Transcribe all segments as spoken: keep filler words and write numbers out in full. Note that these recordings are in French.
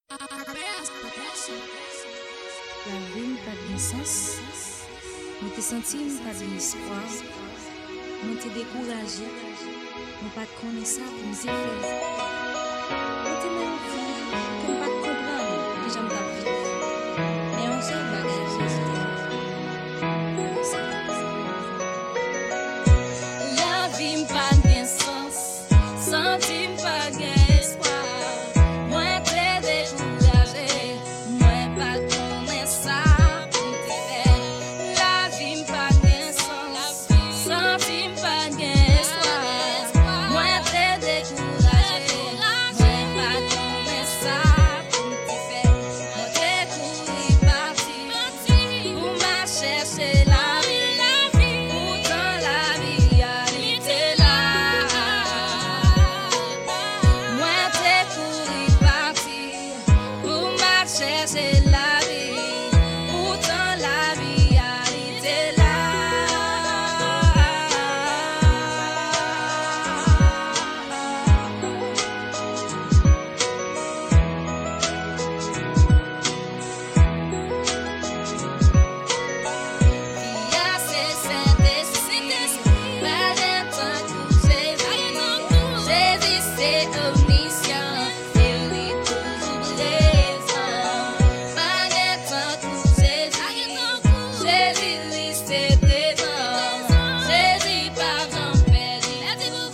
La vie n'a pas de sens. Je te senti pas d'espoir. Je te découragé. Je ne pas connaître ça pour me faire. Je te même dit que je ne pas comprendre que j'aime ta vie. Mais on sait pas que La vie n'a pas de sens. Senti pas d'espoir. Moi très découragé. Moi pas connaître ça pour te faire. La vie n'a pas de sens. Senti pas d'espoir. Moi très découragé. Moi pas connaître ça pour te faire. Moi t'ai couru parti pour m'a chercher la vie. Pourtant la vie elle était là. Moi t'ai couru parti pour m'a chercher la vie. Pourtant la vie elle était là. Il y a ces Saint-Esprit, pas de temps pour Jésus. Jésus c'est omniscient, il est toujours présent. Pas de temps pour Jésus, Jésus lui c'est présent. Jésus pas jamais perdu. Laissez-vous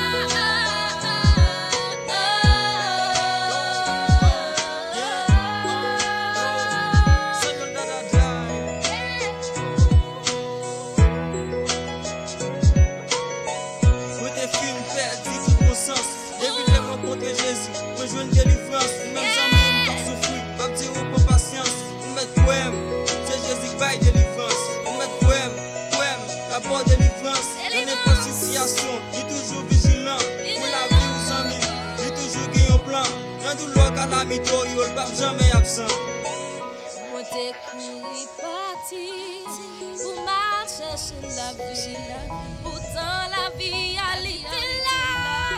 Moi des films perdus tout bon sens. Depuis de rencontrer Jésus, moi je une délivrance. Même jamais pas souffrir, pas dire pas patience. On met poème, c'est Jésus qui baille délivrance. On met poème, poème, d'abord délivrance. Dans n'importe situation, il est toujours vigilant. Pour la vie aux amis, il est toujours qui en plan. Dans tout l'or calamité, il ne pas jamais absent. Moi t'ai couru parti pour m'a chercher la vie. Pourtant la vie elle était là.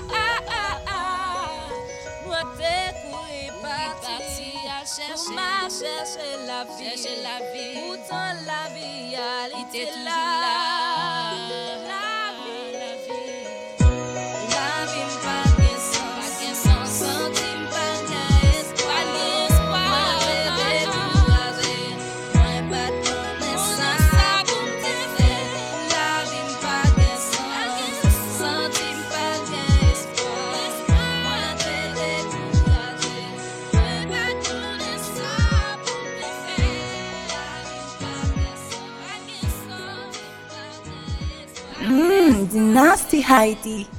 Moi t'ai couru parti pour m'a chercher la vie. Pourtant la vie elle était là. La vie, la vie. La vie n'a pas de sens. Senti pas d'espoir. Moi très découragé. Moi pas connaître ça pour te faire. La vie n'a pas de sens. Senti pas d'espoir. Moi très découragé. Moi pas connaître ça pour te faire. La vie n'a pas de sens. Senti pas d'espoir. Mmm, Dynasty Haiti.